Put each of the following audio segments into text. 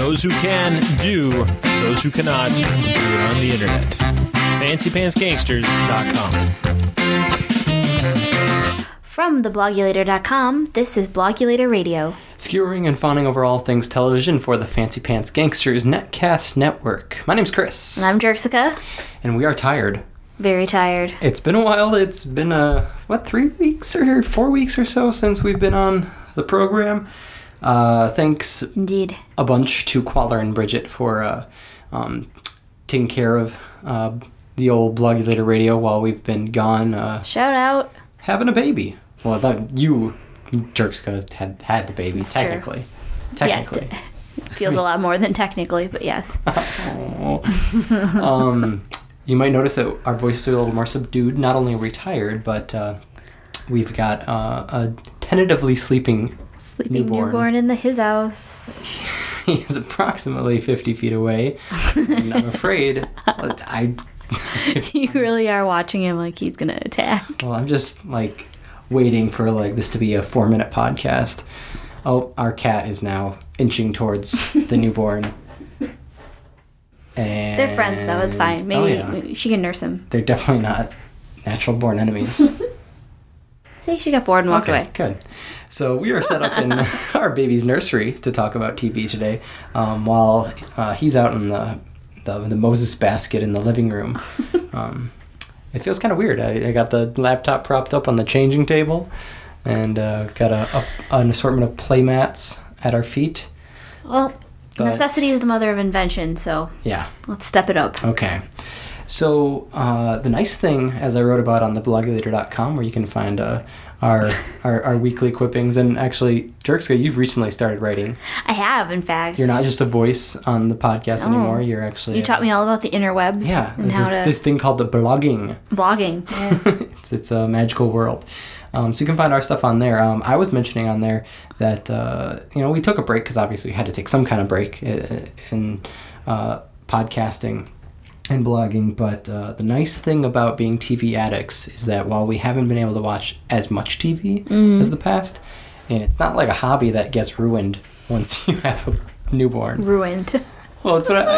Those who can do, those who cannot do it on the internet. FancyPantsGangsters.com. From theblogulator.com, this is Blogulator Radio. Skewering and fawning over all things television for the Fancy Pants Gangsters Netcast Network. My name's Chris. And I'm Jerxica. And we are tired. Very tired. It's been a while. It's been, 3 weeks or 4 weeks or so since we've been on the program. Thanks Indeed. A bunch to Qualler and Bridget for taking care of the old Blogulator Radio while we've been gone. Shout out. Having a baby. Well, I thought you, Jerxica, had the baby, It's technically. True. Technically. Yeah, feels a lot more than technically, but yes. You might notice that our voices are a little more subdued. Not only are we tired, but we've got a tentatively sleeping newborn in his house. He is approximately 50 feet away. And I'm afraid You really are watching him like he's gonna attack. Well, I'm just waiting for this to be a 4-minute podcast. Oh, our cat is now inching towards the newborn. And They're friends though, it's fine. Maybe she can nurse him. They're definitely not natural born enemies. See, she got bored and walked away. Good. So we are set up in our baby's nursery to talk about TV today, while he's out in the Moses basket in the living room. It feels kind of weird. I got the laptop propped up on the changing table, and we've got an assortment of play mats at our feet. Well, necessity is the mother of invention, so yeah, let's step it up. Okay. So the nice thing, as I wrote about on theblogulator.com, where you can find our weekly quippings, and actually, Jerxica, you've recently started writing. I have, in fact. You're not just a voice on the podcast anymore. You're actually... You taught me all about the interwebs. Yeah. And this thing called the blogging. Blogging. Yeah. It's a magical world. So you can find our stuff on there. I was mentioning on there that, we took a break because obviously we had to take some kind of break in podcasting and blogging, but the nice thing about being TV addicts is that while we haven't been able to watch as much TV as the past, and it's not like a hobby that gets ruined once you have a newborn. Ruined. Well, that's what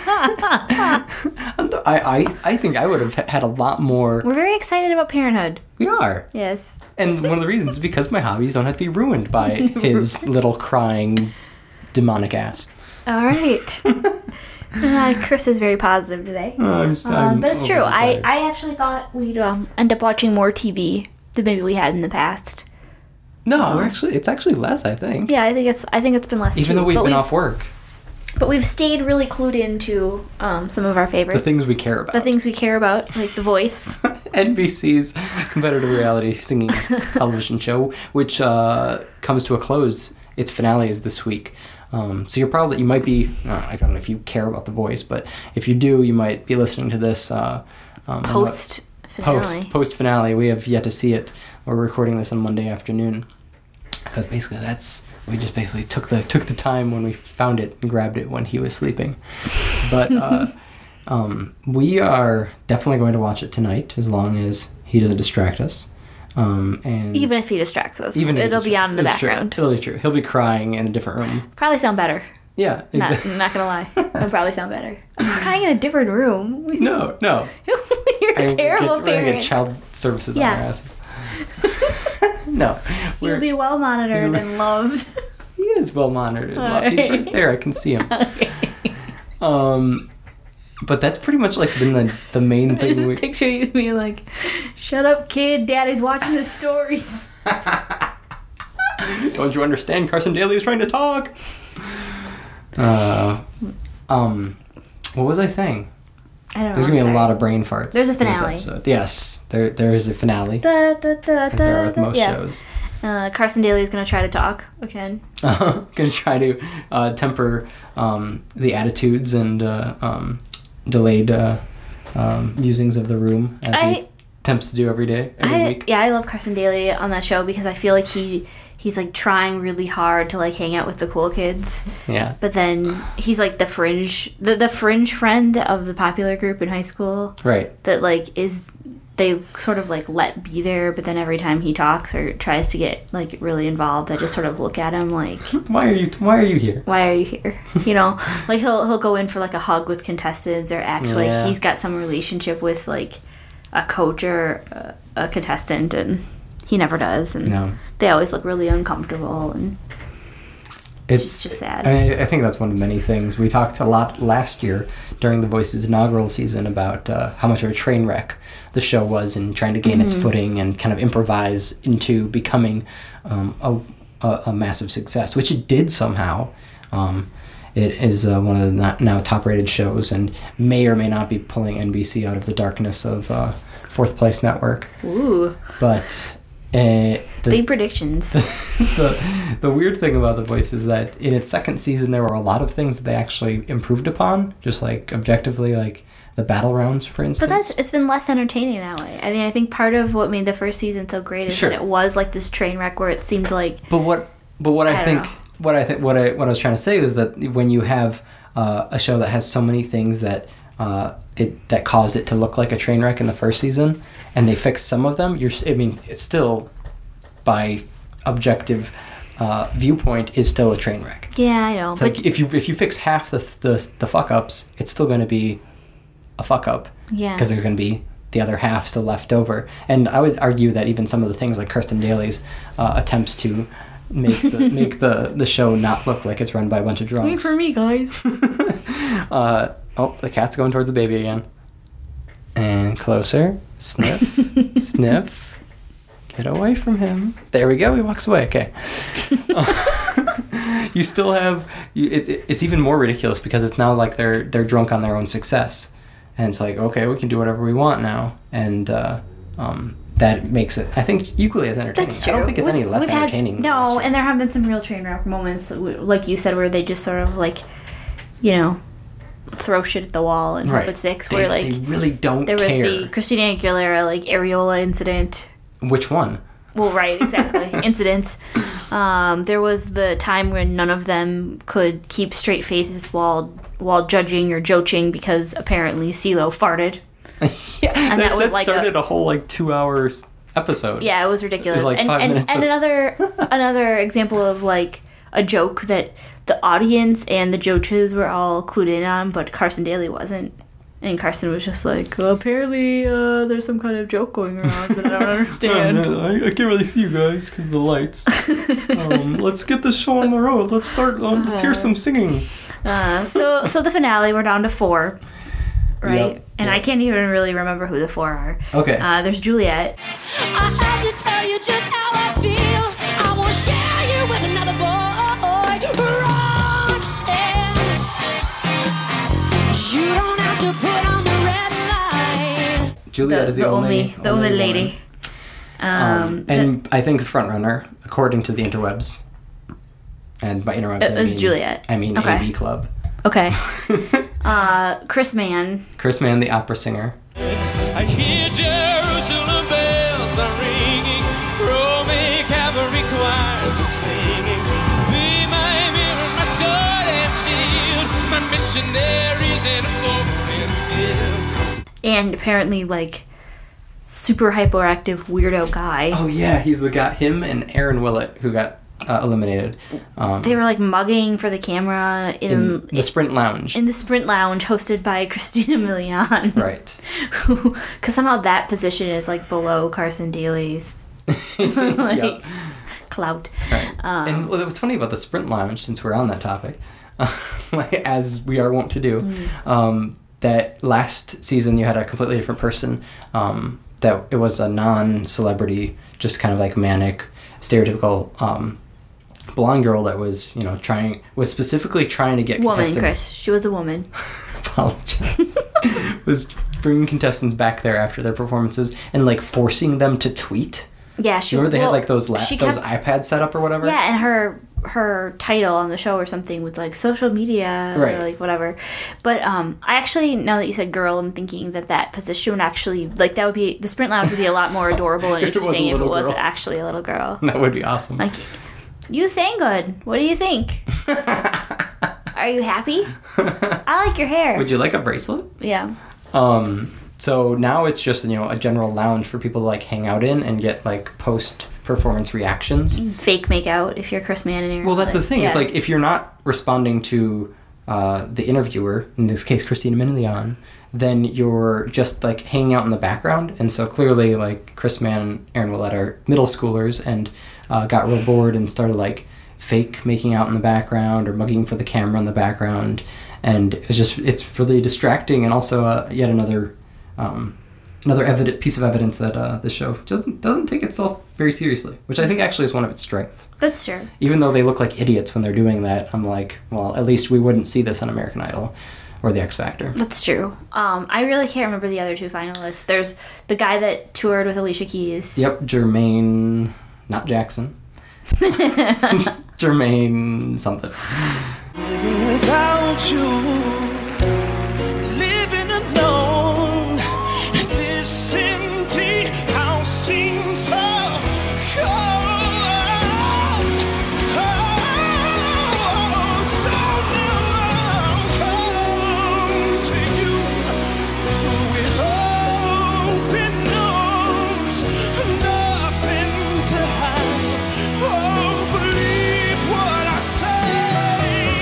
I think I would have had a lot more. We're very excited about parenthood. We are. Yes. And one of the reasons is because my hobbies don't have to be ruined by his little crying demonic ass. All right. Chris is very positive today. I'm but it's true. I actually thought we'd end up watching more TV than maybe we had in the past. No, it's actually less, I think. Yeah, I think it's been less. Even though we've been off work. But we've stayed really clued into some of our favorites. The things we care about. The things we care about, like The Voice. NBC's competitive reality singing television show, which comes to a close. Its finale is this week. So you might be, I don't know if you care about The Voice, but if you do, you might be listening to this post-finale. Post-finale. We have yet to see it. We're recording this on Monday afternoon. Because basically we just basically took the time when we found it and grabbed it when he was sleeping. But we are definitely going to watch it tonight as long as he doesn't distract us. And even if he distracts us, it'll be on in the background. True. It'll be true. He'll be crying in a different room. Probably sound better. Yeah, exactly. Not gonna lie. It'll probably sound better. I'm crying in a different room. No. You're a terrible parent. We're gonna get child services on our asses. No. You'll be well monitored and loved. He is well monitored and loved. He's right there. I can see him. Okay. But that's pretty much been the main thing. I just picture you being like, "Shut up, kid. Daddy's watching the stories." Don't you understand? Carson Daly is trying to talk. What was I saying? I don't know. There's gonna be a lot of brain farts. There's a finale. Yes, there is a finale. As there are with most shows. Carson Daly is gonna try to talk again. Gonna try to temper the attitudes and delayed musings of the room as he attempts to do every week. Yeah, I love Carson Daly on that show because I feel like he's trying really hard to hang out with the cool kids. Yeah. But then he's the fringe friend of the popular group in high school. Right. That is they sort of like let be there, but then every time he talks or tries to get like really involved, I just sort of look at him like, why are you here? Why are you here? You know, like he'll go in for like a hug with contestants, or actually he's got some relationship with like a coach or a contestant, and he never does, and they always look really uncomfortable, and it's just sad. I think that's one of many things. We talked a lot last year during The Voice's inaugural season about how much of a train wreck the show was in trying to gain its footing and kind of improvise into becoming a massive success, which it did somehow. It is one of the now top-rated shows and may or may not be pulling NBC out of the darkness of Fourth Place Network. Ooh. But... big predictions. The weird thing about The Voice is that in its second season there were a lot of things that they actually improved upon, just like objectively, like the battle rounds, for instance. But it's been less entertaining that way. I mean, I think part of what made the first season so great is that it was like this train wreck where it seemed like. But what I was trying to say was that when you have a show that has so many things that that caused it to look like a train wreck in the first season, and they fix some of them, it's still, by objective viewpoint, is still a train wreck. Yeah, I know. It's like if you fix half the fuck ups, it's still going to be a fuck up. Yeah. Because there's going to be the other half still left over. And I would argue that even some of the things like Kirsten Daly's attempts to make the show not look like it's run by a bunch of drunks. Wait for me, guys. The cat's going towards the baby again. And closer. Sniff. Sniff. Get away from him. There we go. He walks away. Okay. You still have... It's even more ridiculous because it's now like they're drunk on their own success. And it's like, okay, we can do whatever we want now. And that makes it, I think, equally as entertaining. That's true. I don't think it's any less entertaining. No, and there have been some real train wreck moments, like you said, where they just sort of like, you know, throw shit at the wall and hope it sticks. Where like they really don't care. There was the Christina Aguilera like areola incident. Which one? Well, right, exactly. Incidents. There was the time when none of them could keep straight faces while judging or joaching because apparently CeeLo farted. Yeah, and that was like started a whole like 2 hours episode. Yeah, it was ridiculous. It was like 5 minutes. And another example of like a joke that the audience and the judges were all clued in on, but Carson Daly wasn't. And Carson was just like, apparently there's some kind of joke going around that I don't understand. I can't really see you guys because of the lights. Let's get this show on the road. Let's start. Let's hear some singing. So the finale, we're down to 4, right? Yep. And I can't even really remember who the 4 are. Okay. There's Juliet. I had to tell you just how I feel. I won't share you with another boy. Roxanne, you don't have to put on the red light. Juliet is the only lady. And I think the front runner, according to the interwebs, and by interwebs I mean Juliet. I mean okay. AV Club. Okay. Chris Mann. Chris Mann, the opera singer. I hear Jerusalem bells are ringing, Roman cavalry choirs are singing. Be my mirror, my sword and shield, my missionaries in a open field. And apparently, like, super hyperactive weirdo guy. Oh yeah, he's the guy. Him and Aaron Willett, who got eliminated. They were like mugging for the camera in the Sprint Lounge. In the Sprint Lounge, hosted by Christina Milian. Right. Because somehow that position is like below Carson Daly's like clout. Right. And what's funny about the Sprint Lounge, since we're on that topic, as we are wont to do, that last season you had a completely different person. That it was a non-celebrity, just kind of like manic, stereotypical blonde girl that was, was specifically trying to get woman, contestants. Chris. She was a woman. Apologize. Was bringing contestants back there after their performances and like forcing them to tweet. Yeah, Remember they had like those iPads set up or whatever. Yeah, and her title on the show or something was like social media, right. Or like whatever. But I actually, now that you said girl, I'm thinking that position would actually, like, that would be, the Sprint Lounge would be a lot more adorable and interesting if it was actually a little girl. That would be awesome. Like, you sang good. What do you think? Are you happy? I like your hair. Would you like a bracelet? Yeah. So now it's just, you know, a general lounge for people to like hang out in and get like post-performance reactions. Fake make out if you're Chris Mann and Aaron. Well, that's the thing. It's like if you're not responding to the interviewer, in this case Christina Milian, then you're just like hanging out in the background. And so clearly like Chris Mann and Aaron Willett are middle schoolers and got real bored and started like fake making out in the background or mugging for the camera in the background. And it's really distracting and also yet another piece of evidence that the show doesn't take itself very seriously, which I think actually is one of its strengths. That's true. Even though they look like idiots when they're doing that, I'm like, well, at least we wouldn't see this on American Idol or The X Factor. That's true. I really can't remember the other two finalists. There's the guy that toured with Alicia Keys. Yep, Jermaine, not Jackson. Jermaine something. Living without you, living alone. This empty house seems so cold. So now I'll come to you with open arms, nothing to hide. Oh, believe what I say.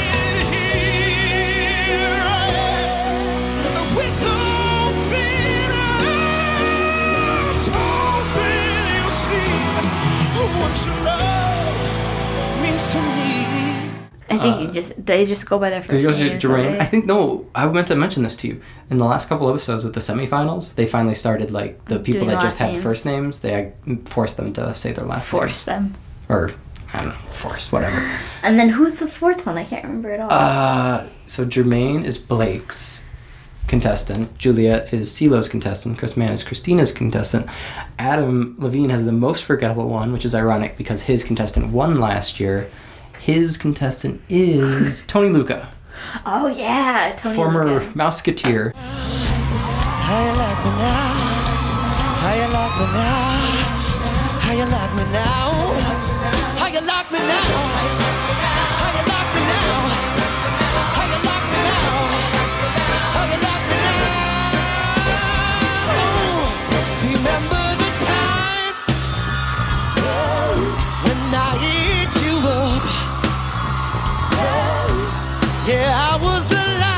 Here I am with open arms, hoping you'll see what your love means to me. I think they just go by their first names. Jermaine. I think I meant to mention this to you. In the last couple episodes with the semifinals, they finally started like the people Doing that just last had names. first names. They forced them to say their last Force names. them. Or I don't know, force whatever. And then who's the fourth one? I can't remember at all. So Jermaine is Blake's contestant. Julia is CeeLo's contestant. Chris Mann is Christina's contestant. Adam Levine has the most forgettable one, which is ironic because his contestant won last year. His contestant is Tony Luca, Oh yeah, Tony former Luca. Mouseketeer. How you like me now? How you like me now? How you like me now? How you like me now? How you like me now? How you like me now? How you like me now? Remember the time when I eat you up? Yeah, I was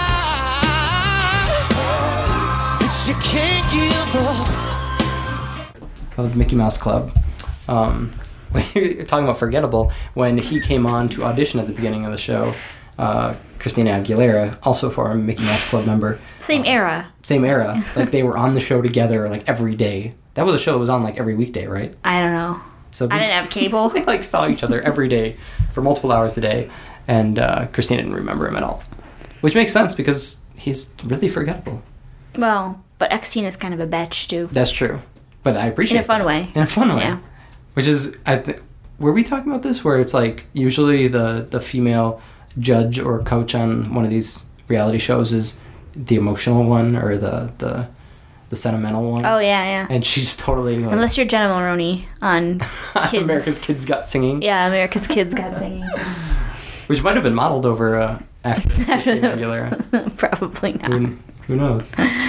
alive. That you can't give up. Of the Mickey Mouse Club. Talking about forgettable, when he came on to audition at the beginning of the show, Christina Aguilera, also former Mickey Mouse Club member. Same era. Same era. Like they were on the show together like every day. That was a show that was on like every weekday, right? I don't know. So I didn't have cable. They like saw each other every day for multiple hours a day, and Christina didn't remember him at all, which makes sense because he's really forgettable. Well, but X-Teen is kind of a bitch too. That's true, but I appreciate In a fun that. way. In a fun way, Yeah. which is were we talking about this where it's like usually the female judge or coach on one of these reality shows is the emotional one or the sentimental one. Oh yeah. And she's totally like, Unless you're Jenna Maroney on Kids. America's Kids Got Singing. Yeah, America's Kids Got Singing. Which might have been modeled over after Christina Aguilera. Probably not. Who knows?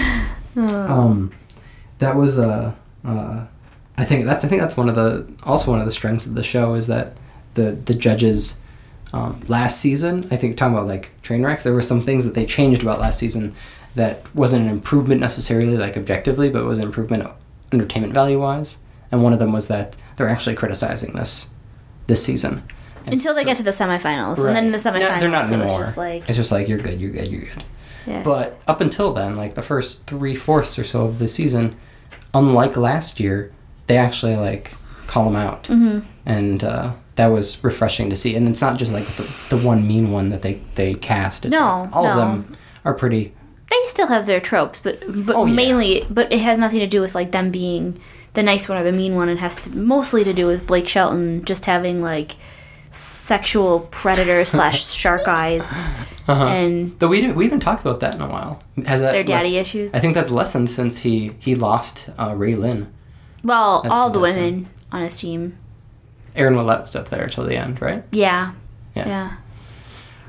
That was I think that's one of the strengths of the show is that the judges last season, I think talking about like train wrecks, there were some things that they changed about last season that wasn't an improvement necessarily like objectively, but was an improvement entertainment value wise. And one of them was that they're actually criticizing this season. And Until they so- get to the semifinals. Right. And then in the semifinals, No, they're not so anymore. it's just like... you're good. Yeah. But up until then, like the first 3/4 or so of the season, unlike last year, they actually like call them out, and that was refreshing to see. And it's not just like the one mean one that they cast. It's No, like all of no. them are pretty. They still have their tropes, but Oh, yeah. mainly, but it has nothing to do with like them being the nice one or the mean one. It has mostly to do with Blake Shelton just having like sexual predator / shark eyes, and Though we haven't talked about that in a while. Has that Their daddy issues? I think that's lessened since he lost Ray Lynn. well, That's all the contestant. women on his team. Aaron Willett was up there till the end, right? Yeah. Yeah. Yeah.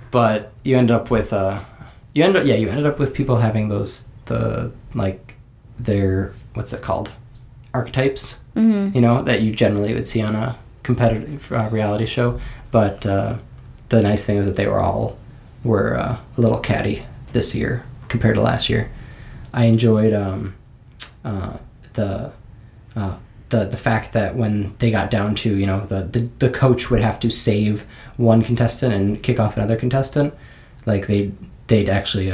But you end up with you ended up with people having the their what's it called, archetypes, you know, that you generally would see on a competitive reality show. But the nice thing was that they were a little catty this year compared to last year. I enjoyed the fact that when they got down to, you know, the coach would have to save one contestant and kick off another contestant, like they'd actually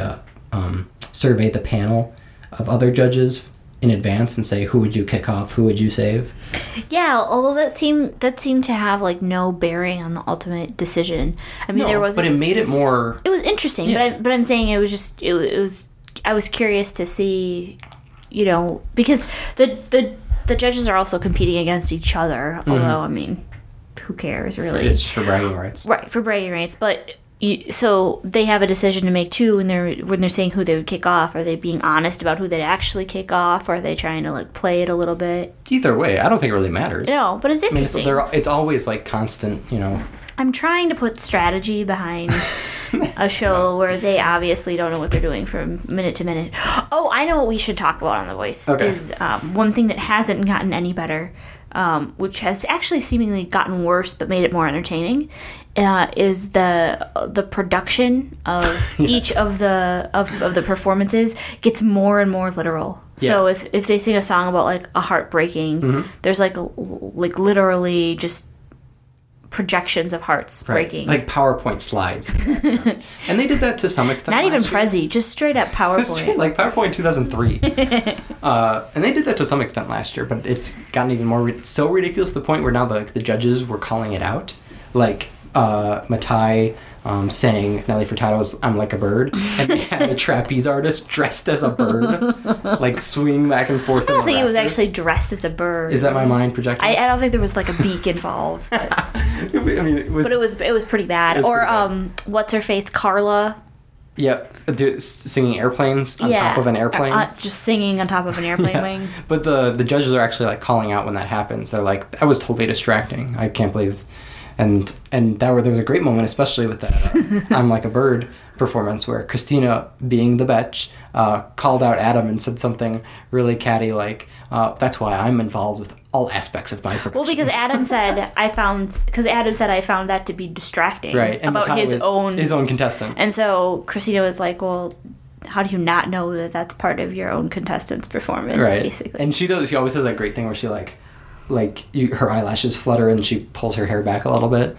survey the panel of other judges in advance and say, who would you kick off, who would you save? Yeah, although that seemed to have like no bearing on the ultimate decision. I mean, there was, but it made it more. It was interesting, Yeah. but I'm saying it was just it was. I was curious to see, you know, because the judges are also competing against each other. Although, I mean, who cares really? It's just for bragging rights, right? For bragging rights, but. So they have a decision to make too when they're saying who they would kick off. Are they being honest about who they'd actually kick off? Or are they trying to like play it a little bit? Either way, I don't think it really matters. No, but it's interesting. I mean, it's always like constant, you know. I'm trying to put strategy behind a show where they obviously don't know what they're doing from minute to minute. Oh, I know what we should talk about on The Voice. Okay. Is one thing that hasn't gotten any better, which has actually seemingly gotten worse but made it more entertaining, is the production of each of the performances gets more and more literal. Yeah. So if they sing a song about like a heartbreaking, there's like literally just projections of hearts breaking. Like PowerPoint slides. And they did that to some extent. Not even last year. Prezi, just straight up PowerPoint. Like PowerPoint 2003. And they did that to some extent last year, but it's gotten even more so ridiculous to the point where now the judges were calling it out. Like Matai saying Nelly Furtado's "I'm Like a Bird," and they had a trapeze artist dressed as a bird, like swinging back and forth. I don't think he was actually dressed as a bird. Is that my mind projecting? I don't think there was like a beak involved. But, I mean, it was pretty bad. It was Or pretty bad. What's her face, Carla? Yep, singing airplanes on top of an airplane. It's just singing on top of an airplane wing. But the judges are actually like calling out when that happens. They're like, that was totally distracting. I can't believe. And there was a great moment, especially with that "I'm Like a Bird" performance, where Christina, being the betch, called out Adam and said something really catty like, "That's why I'm involved with all aspects of my production." Well, because Adam said I found that to be distracting, right, and about Matai his was own contestant. And so Christina was like, "Well, how do you not know that that's part of your own contestant's performance?" Right, basically. and she always has that great thing where she her eyelashes flutter and she pulls her hair back a little bit,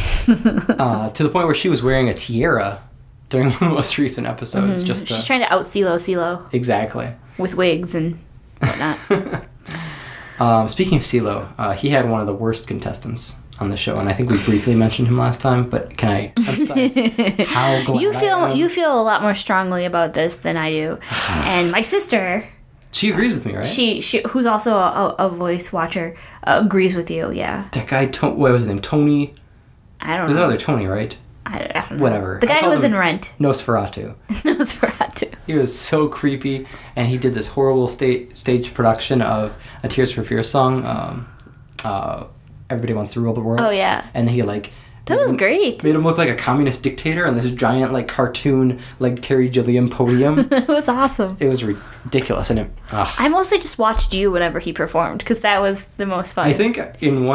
to the point where she was wearing a tiara during one of the most recent episodes. She's trying to out CeeLo exactly with wigs and whatnot. Speaking of CeeLo, he had one of the worst contestants on the show, and I think we briefly mentioned him last time. But can I emphasize how glad You feel a lot more strongly about this than I do, and my sister. She agrees with me, right? She who's also a voice watcher, agrees with you. Yeah. That guy, what was his name? Tony. I don't There's know. another Tony, right? I don't know. Whatever. The guy I who called was him in Rent. Nosferatu. Nosferatu. He was so creepy, and he did this horrible stage production of a Tears for Fears song. Everybody Wants to Rule the World. Oh yeah. And he That was great. made him look like a communist dictator on this giant cartoon Terry Gilliam podium. It was awesome. It was ridiculous, and I mostly just watched you whenever he performed because that was the most fun. I think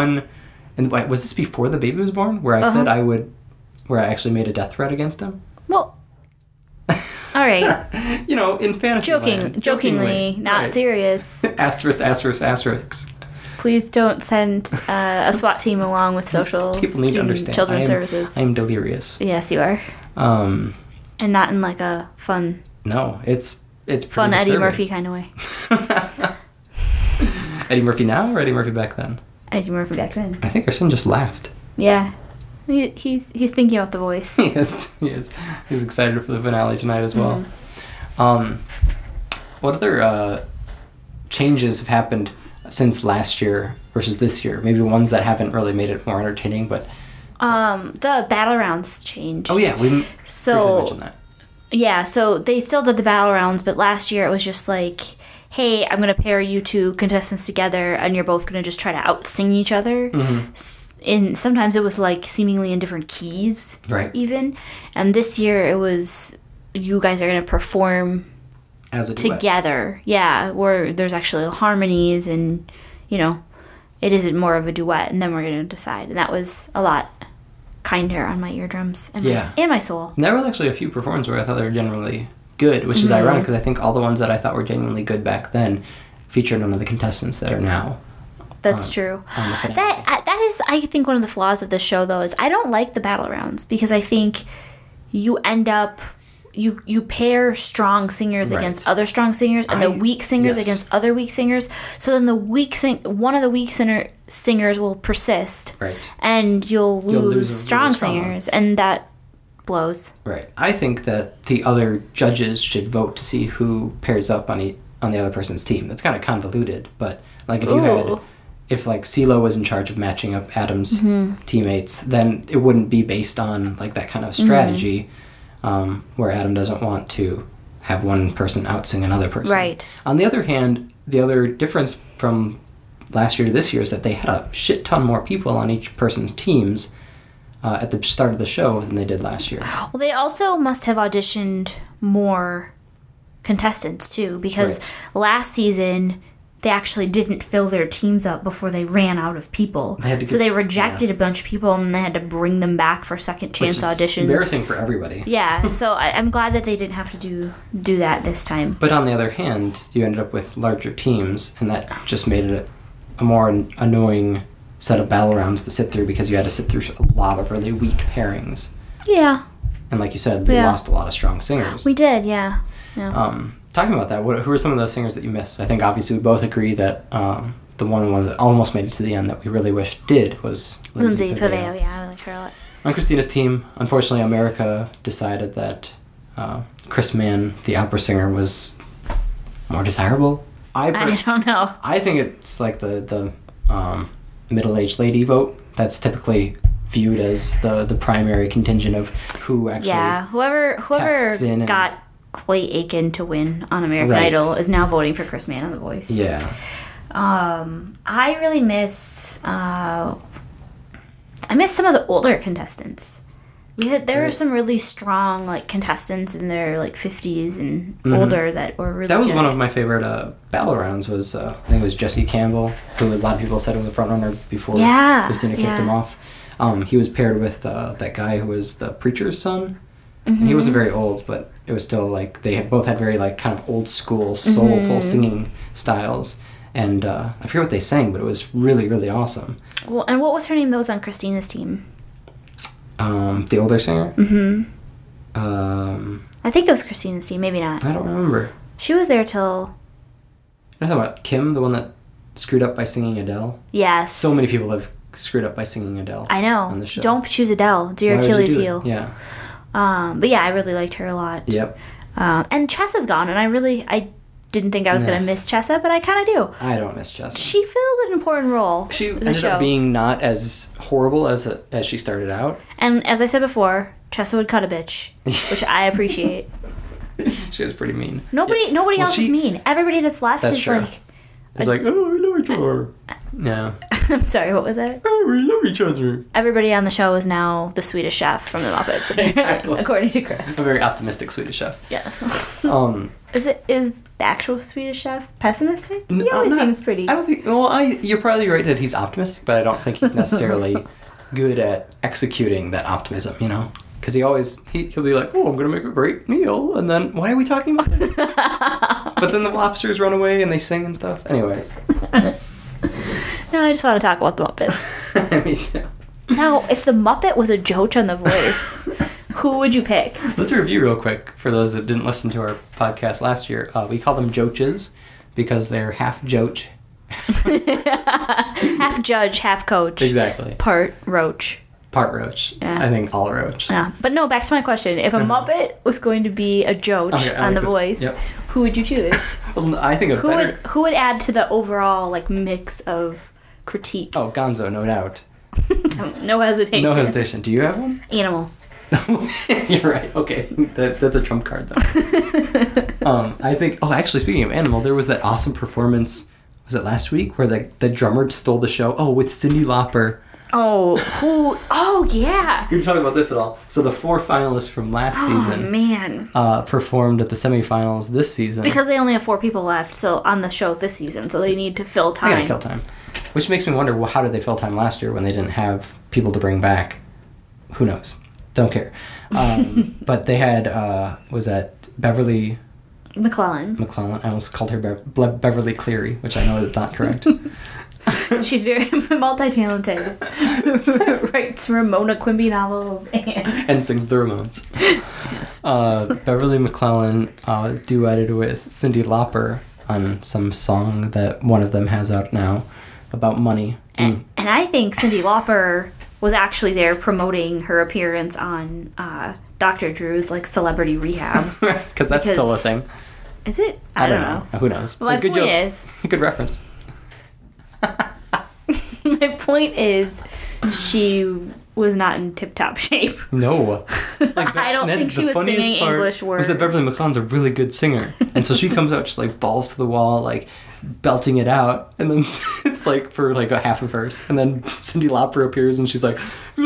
was this before the baby was born? Where I said where I actually made a death threat against him. Well, all right. In fantasy land. Jokingly, not right. serious. Asterisk. Please don't send a SWAT team along with social People need to understand. children's services. I am delirious. Yes, you are. And not in like a fun. No, it's pretty fun disturbing. Eddie Murphy kind of way. Eddie Murphy now or Eddie Murphy back then? Eddie Murphy back then. I think our son just laughed. Yeah. He's thinking about The Voice. He is. He's excited for the finale tonight as well. What other changes have happened since last year versus this year? Maybe ones that haven't really made it more entertaining, but the battle rounds changed. oh yeah, we briefly mentioned that. Yeah, so they still did the battle rounds, but last year it was just like, hey, I'm going to pair you two contestants together, and you're both going to just try to out-sing each other. And sometimes it was, like, seemingly in different keys, right? Even. And this year it was, you guys are going to perform As a duet. together. Yeah, where there's actually harmonies and, it isn't more of a duet, and then we're going to decide. And that was a lot kinder on my eardrums and, and my soul. And there were actually a few performances where I thought they were generally good, which is ironic because I think all the ones that I thought were genuinely good back then featured none of the contestants that are now. That's true. That is, I think, one of the flaws of the show, though, is I don't like the battle rounds because I think you end up... You pair strong singers against other strong singers, and the weak singers against other weak singers. So then one of the weak singers will persist, right? And you'll lose strong singers, and that blows. Right. I think that the other judges should vote to see who pairs up on the other person's team. That's kind of convoluted, but like if like CeeLo was in charge of matching up Adam's teammates, then it wouldn't be based on like that kind of strategy. Where Adam doesn't want to have one person out-sing another person. Right. On the other hand, the other difference from last year to this year is that they had a shit ton more people on each person's teams at the start of the show than they did last year. Well, they also must have auditioned more contestants, too, because last season... they actually didn't fill their teams up before they ran out of people. So they rejected a bunch of people, and they had to bring them back for second chance auditions. Embarrassing for everybody. Yeah, so I'm glad that they didn't have to do that this time. But on the other hand, you ended up with larger teams, and that just made it a more annoying set of battle rounds to sit through because you had to sit through a lot of really weak pairings. Yeah. And like you said, they lost a lot of strong singers. We did, yeah. Talking about that, who are some of those singers that you miss? I think obviously we both agree that the ones that almost made it to the end that we really wish did was Lindsay Paveo. Yeah, I like her a lot. On Christina's team, unfortunately, America decided that Chris Mann, the opera singer, was more desirable. I don't know. I think it's like the middle-aged lady vote. That's typically viewed as the primary contingent of who actually whoever got Clay Aiken to win on American Idol is now voting for Chris Mann on The Voice. Yeah. I really miss some of the older contestants. There were some really strong contestants in their 50s and older that were really That was good. one of my favorite battle rounds was I think it was Jesse Campbell, who a lot of people said was a front runner before Christina kicked him off. He was paired with that guy who was the preacher's son. And he wasn't very old, but it was still they both had very kind of old school soulful singing styles. And I forget what they sang, but it was really, really awesome. Well, and what was her name that was on Christina's team? The older singer? I think it was Christina's team, maybe not. I don't remember. She was there till... You're talking about Kim, the one that screwed up by singing Adele? Yes. So many people have screwed up by singing Adele. I know. On the show. Don't choose Adele. Do your Achilles heel. Yeah. But yeah, I really liked her a lot. Yep. And Chessa's gone, and I didn't think I was going to miss Chessa, but I kind of do. I don't miss Chessa. She filled an important role. She ended up being not as horrible as she started out. And as I said before, Chessa would cut a bitch, which I appreciate. She was pretty mean. Nobody else is mean. Everybody that's left is true. It's oh, we love each other. Yeah. I'm sorry, what was that? Oh, we love each other. Everybody on the show is now the Swedish Chef from the Muppets, exactly. According to Chris. A very optimistic Swedish chef. Yes. Is the actual Swedish Chef pessimistic? He always seems pretty. I don't think. Well, you're probably right that he's optimistic, but I don't think he's necessarily good at executing that optimism. Because he'll be like, oh, I'm gonna make a great meal, and then why are we talking about this? But then the lobsters run away and they sing and stuff. Anyways. No, I just want to talk about the Muppet. Me too. Now, if the Muppet was a Joach on The Voice, who would you pick? Let's review real quick for those that didn't listen to our podcast last year. We call them Joaches because they're half Joach. Half judge, half coach. Exactly. Part roach. Part roach. Yeah. I think all roach. Yeah. But no, back to my question. If a Muppet was going to be a Joach on The Voice, who would you choose? Well, I think who would add to the overall mix of critique? Oh, Gonzo, no doubt. No hesitation. No hesitation. Do you have one? Animal. You're right. Okay. That's a trump card, though. I think... Oh, actually, speaking of Animal, there was that awesome performance... Was it last week? Where the drummer stole the show? Oh, with Cyndi Lauper Oh, yeah. You didn't talk about this at all. So the 4 finalists from last season Oh, man. performed at the semifinals this season. Because they only have 4 people left so on the show this season, so they need to fill They time. gotta kill time. Which makes me wonder, well, how did they fill time last year when they didn't have people to bring back? Who knows? Don't care. But they had, was that Beverly McClellan. I almost called her Beverly Cleary, which I know is not correct. She's very multi-talented. Writes Ramona Quimby novels and sings the Ramones. Yes. Beverly McClellan duetted with Cyndi Lauper on some song that one of them has out now about money. And I think Cyndi Lauper was actually there promoting her appearance on Dr. Drew's Celebrity Rehab. Because that's still a thing. Is it? I don't know. Who knows? Well, my good point joke. is... Good reference. My point is, she was not in tip-top shape. No. I don't think she was singing English words. Was that Beverly McClellan's a really good singer. And so she comes out just balls to the wall, belting it out. And then it's for a half a verse. And then Cyndi Lauper appears and she's like,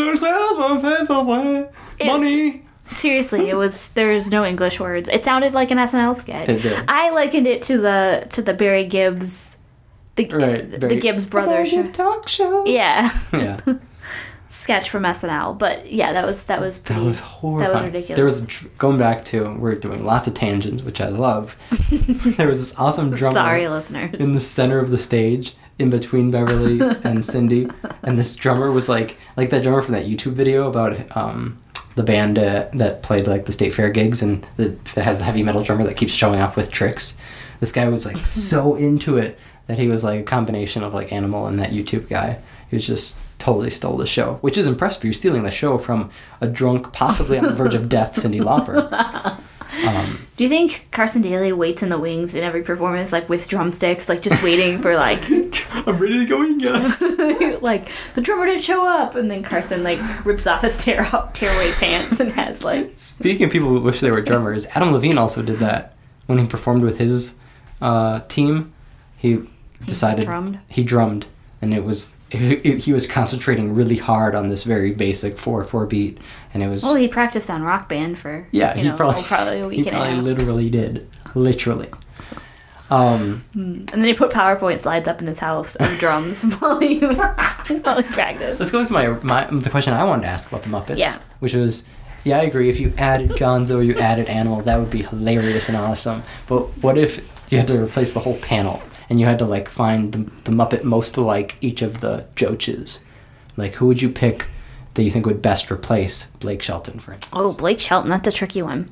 money. Seriously, there's no English words. It sounded like an SNL sketch. It did. I likened it to the Barry Gibbs, the Gibbs brothers show. Talk show. Yeah. Yeah. Sketch from SNL, but yeah, that was pretty. That was horrifying. That was ridiculous. There was going back to, we're doing lots of tangents, which I love. There was this awesome drummer. Sorry, listeners. In the center of the stage, in between Beverly and Cyndi, and this drummer was like that drummer from that YouTube video about the band that played the State Fair gigs and that has the heavy metal drummer that keeps showing up with tricks. This guy was so into it that he was a combination of Animal and that YouTube guy. He was just totally stole the show, which is impressive. You're stealing the show from a drunk, possibly on the verge of death, Cyndi Lauper. Do you think Carson Daly waits in the wings in every performance, with drumsticks, just waiting for I'm ready to go in, guys. the drummer didn't show up, and then Carson rips off his tearaway pants and has Speaking of people who wish they were drummers, Adam Levine also did that when he performed with his team. He drummed, and it was. He was concentrating really hard on this very basic 4/4 beat, and it was. Well, he practiced on Rock Band for he probably a week and a half. Literally did, literally. And then he put PowerPoint slides up in his house of drums while he practiced. Let's go into the question I wanted to ask about the Muppets. Yeah. Which was, I agree. If you added Gonzo, you added Animal, that would be hilarious and awesome. But what if you had to replace the whole panel? And you had to find the Muppet most like each of the Joaches. Who would you pick that you think would best replace Blake Shelton, for instance? Oh, Blake Shelton, that's a tricky one.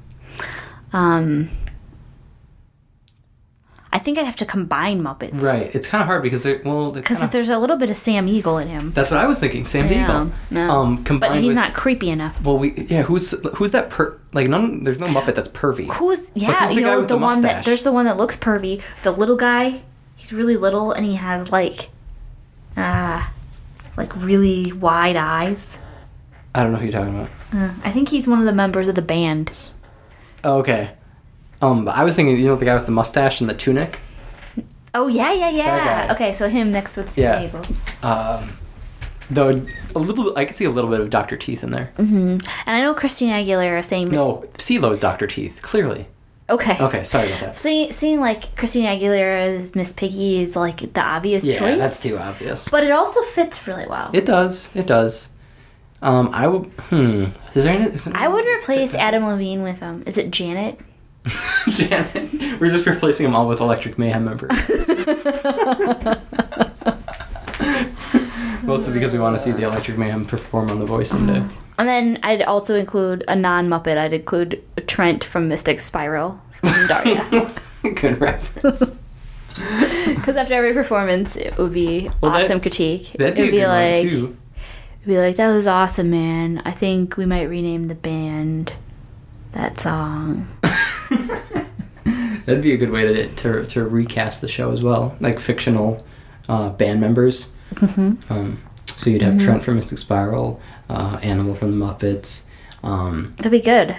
I think I'd have to combine Muppets. Right, it's kind of hard because there's a little bit of Sam Eagle in him. That's what I was thinking, Sam Eagle. No. But he's not creepy enough. Well, who's that there's no Muppet that's pervy. Who's the guy with the one that there's the one that looks pervy, the little guy. He's really little and he has really wide eyes. I don't know who you're talking about. I think he's one of the members of the band. Oh, okay. But I was thinking, the guy with the mustache and the tunic. Oh yeah. That guy. Okay, so him next with Sam Eagle. Though I could see a little bit of Dr. Teeth in there. Mm-hmm. And I know Christina Aguilera saying no, CeeLo's Dr. Teeth, clearly. Okay, sorry about that. Seeing Christina Aguilera's Miss Piggy is the obvious choice. Yeah, that's too obvious. But it also fits really well. It does. I would. Is there any? I would replace Adam Levine with Is it Janet? Janet. We're just replacing them all with Electric Mayhem members. Mostly because we want to see the Electric Mayhem perform on The Voice someday. And then I'd also include a non-Muppet. I'd include Trent from Mystic Spiral from Daria. Good reference. Because after every performance, it would be awesome critique. That'd be a good one, too. It'd be that was awesome, man. I think we might rename the band that song. That'd be a good way to recast the show as well. Fictional band members. Mm-hmm. So you'd have Trent from Mystic Spiral, Animal from the Muppets. That'd be good.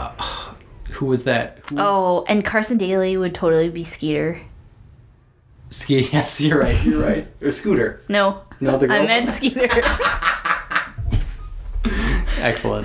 Who was that? And Carson Daly would totally be Skeeter. Ski. Yes, you're right. Or Scooter. No. No, the girl. I meant Skeeter. Excellent.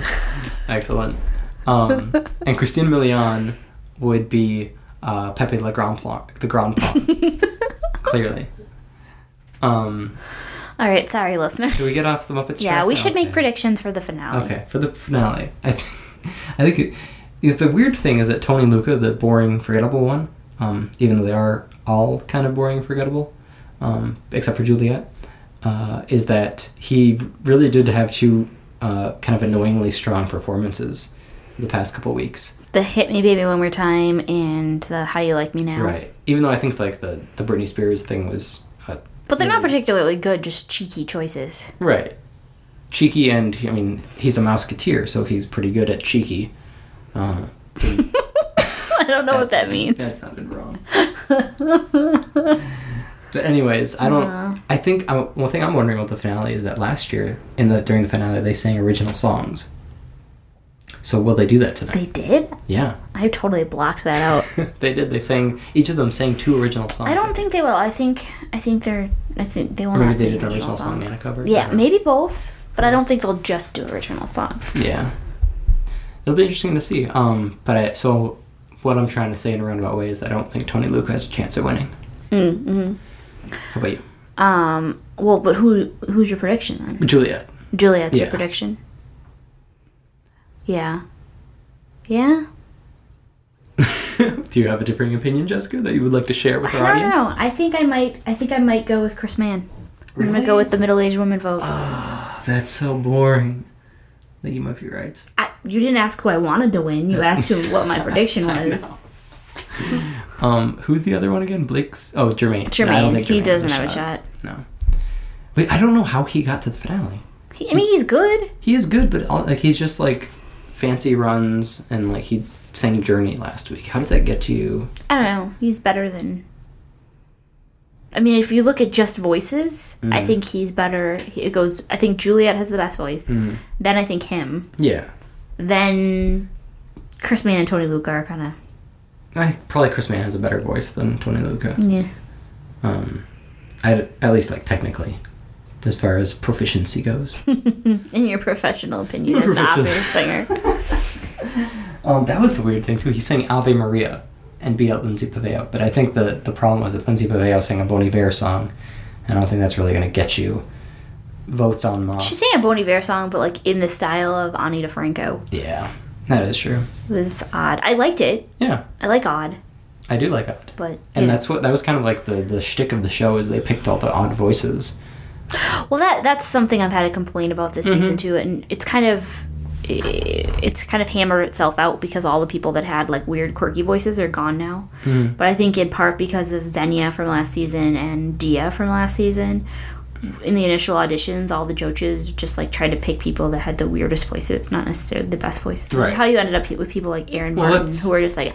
And Christine Milian would be Pepe the Grand Pont. Clearly. All right, sorry, listeners. Should we get off the Muppets? Yeah, we should make predictions for the finale. Okay, for the finale, I think the weird thing is that Tony Luca, the boring, forgettable one, even though they are all kind of boring and forgettable, except for Juliet, is that he really did have two kind of annoyingly strong performances the past couple weeks. The Hit Me Baby One More Time and the How Do You Like Me Now. Right. Even though I think like the Britney Spears thing was... but they're not particularly good, just cheeky choices. Right. Cheeky, and I mean, he's a Mouseketeer, so he's pretty good at cheeky. I don't know what that means. That sounded wrong. But anyways, I think one thing I'm wondering about the finale is that last year during the finale they sang original songs. So will they do that tonight? They did? Yeah. I totally blocked that out. They did. Each of them sang 2 original songs. I don't think they will. I think they will or maybe not they sing did an original song songs. and a cover. Yeah, maybe both. But I don't think they'll just do original songs. Yeah. It'll be interesting to see. So what I'm trying to say in a roundabout way is I don't think Tony Luca has a chance at winning. Mm-hmm. How about you? Well, but who's your prediction then? Juliet. Juliet's your prediction? Yeah. Yeah? Do you have a differing opinion, Jessica, that you would like to share with our audience? I don't know. I think I might go with Chris Mann. I'm gonna go with the middle-aged woman vote. Oh, that's so boring. I think you might be right. You didn't ask who I wanted to win. You asked who what my prediction was. Who's the other one again? Jermaine. Jermaine. No, I don't think he Jermaine doesn't has have a shot. No. Wait, I don't know how he got to the finale. He's good. He is good, but he's just like fancy runs and like he sang Journey last week. How does that get to you? I don't know. He's better than... I mean, if you look at just voices, I think he's better. I think Juliet has the best voice. Then I think him. Yeah. Then Chris Mann and Tony Luca are kind of... Probably Chris Mann has a better voice than Tony Luca. Yeah. At least like technically, as far as proficiency goes. In your professional opinion as an opera singer. That was the weird thing too. He sang Ave Maria and beat out Lindsay Paveo. But I think the problem was that Lindsay Paveo sang a Bon Iver song, and I don't think that's really going to get you votes on Moss. She sang a Bon Iver song, but like in the style of Ani DeFranco. Yeah, that is true. It was odd. I liked it. Yeah. I like odd. I do like odd. But that was kind of like the shtick of the show is they picked all the odd voices. Well, that's something I've had a complaint about this season too, and it's kind of hammered itself out because all the people that had like weird quirky voices are gone now. But I think in part because of Xenia from last season and Dia from last season, in the initial auditions, all the judges just like tried to pick people that had the weirdest voices, not necessarily the best voices. Which is how you ended up with people like Aaron Martin, who were just like,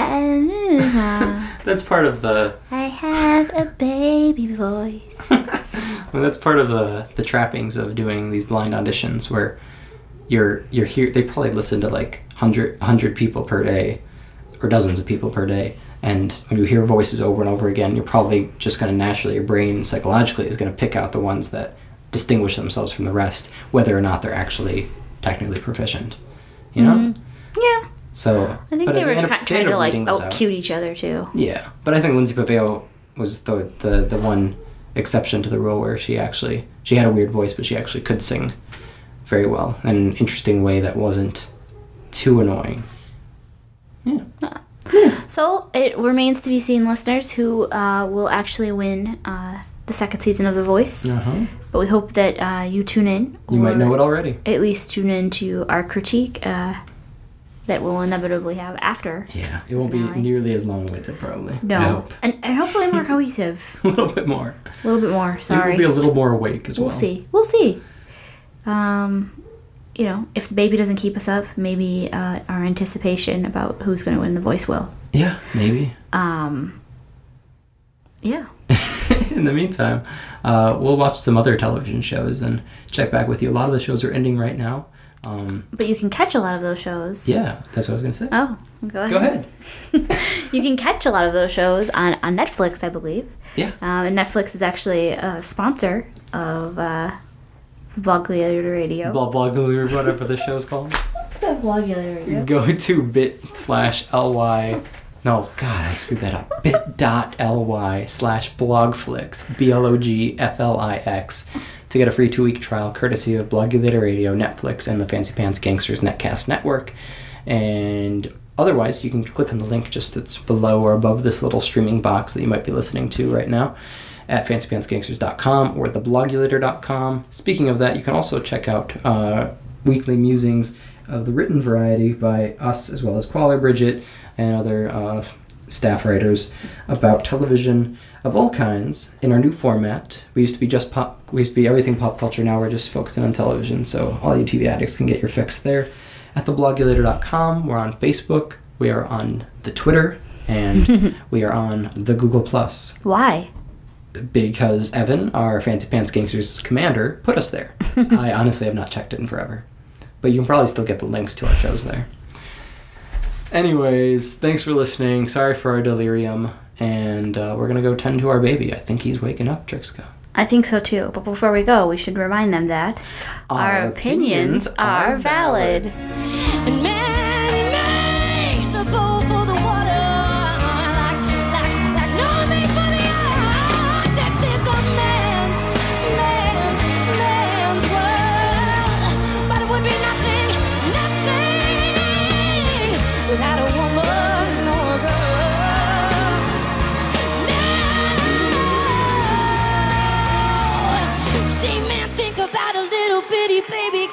that's part of the... I have a baby voice. Well, that's part of the trappings of doing these blind auditions where you're here. They probably listen to like 100 people per day or dozens of people per day. And when you hear voices over and over again, you're probably just going to naturally, your brain psychologically is going to pick out the ones that distinguish themselves from the rest, whether or not they're actually technically proficient. You know? Yeah. So I think they were trying to like out-cute each other too. Yeah. But I think Lindsay Paveo was the one exception to the rule where she had a weird voice, but she actually could sing very well in an interesting way that wasn't too annoying. Yeah. So it remains to be seen, listeners, who will actually win the second season of The Voice. But we hope that you tune in. You might know it already. At least tune in to our critique that we'll inevitably have after. Yeah, it won't be nearly as long-winded, probably. No. I hope. And hopefully more cohesive. A little bit more. Sorry. We'll be a little more awake as well. We'll see. If the baby doesn't keep us up, maybe our anticipation about who's going to win The Voice will. Yeah, maybe. Yeah. In the meantime, we'll watch some other television shows and check back with you. A lot of the shows are ending right now. But you can catch a lot of those shows. Yeah, that's what I was going to say. Oh, go ahead. Go ahead. You can catch a lot of those shows on Netflix, I believe. Yeah. And Netflix is actually a sponsor of Vlogulator Radio. Vlogulator, whatever the show's called. The Vlogulator Radio. Go to bit.ly. No, God, I screwed that up. bit.ly/blogflix, BLOGFLIX, to get a free 2-week trial courtesy of Blogulator Radio, Netflix, and the Fancy Pants Gangsters Netcast Network. And otherwise, you can click on the link just that's below or above this little streaming box that you might be listening to right now at fancypantsgangsters.com or theblogulator.com. Speaking of that, you can also check out weekly musings of the written variety by us as well as Qualler Bridget and other staff writers about television of all kinds in our new format. We used to be everything pop culture. Now we're just focusing on television, so all you TV addicts can get your fix there at theblogulator.com. We're on Facebook, we are on the Twitter, and we are on the Google+. Why? Because Evan, our Fancy Pants Gangsters commander, put us there. I honestly have not checked it in forever. But you can probably still get the links to our shows there. Anyways, thanks for listening. Sorry for our delirium. And we're going to go tend to our baby. I think he's waking up, Trixka. I think so too. But before we go, we should remind them that our opinions are valid. And man made the bowl for the water, like no thing for the earth. This is a man's world. But it would be nothing without a woman or a girl. Now, see, man, think about a little bitty baby